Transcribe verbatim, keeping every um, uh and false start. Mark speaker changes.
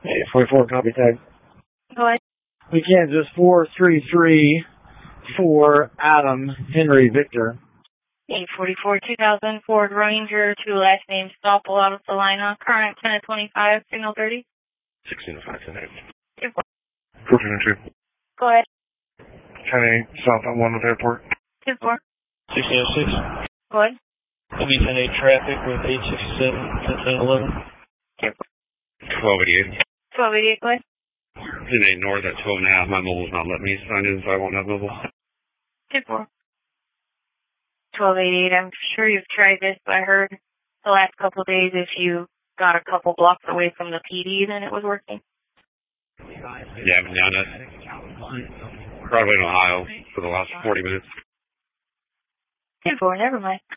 Speaker 1: Hey, forty-four, copy tag.
Speaker 2: Go ahead.
Speaker 1: We Kansas four three three four Adam Henry Victor.
Speaker 2: eight forty-four, two thousand Ford Ranger, two last names, Stoppel out of Salina, current ten of twenty-five, signal thirty.
Speaker 3: sixteen oh five, ten eight.
Speaker 4: fourteen oh two.
Speaker 2: Go ahead.
Speaker 4: ten eight, south on one with airport.
Speaker 2: two four.
Speaker 5: sixteen oh six.
Speaker 2: Go ahead.
Speaker 5: W ten eight traffic with eight sixty-seven, ten eleven.
Speaker 3: twelve eighty-eight.
Speaker 2: twelve eighty-eight, go ahead.
Speaker 3: ten eight north at twelve and a half. My mobile's not letting me sign in, so I won't have mobile.
Speaker 2: two four. twelve eighty-eight, I'm sure you've tried this, but I heard the last couple of days if you got a couple blocks away from the P D, then it was working.
Speaker 3: Yeah, I've been down at Broadway in Ohio for the last forty minutes.
Speaker 2: two four, never mind.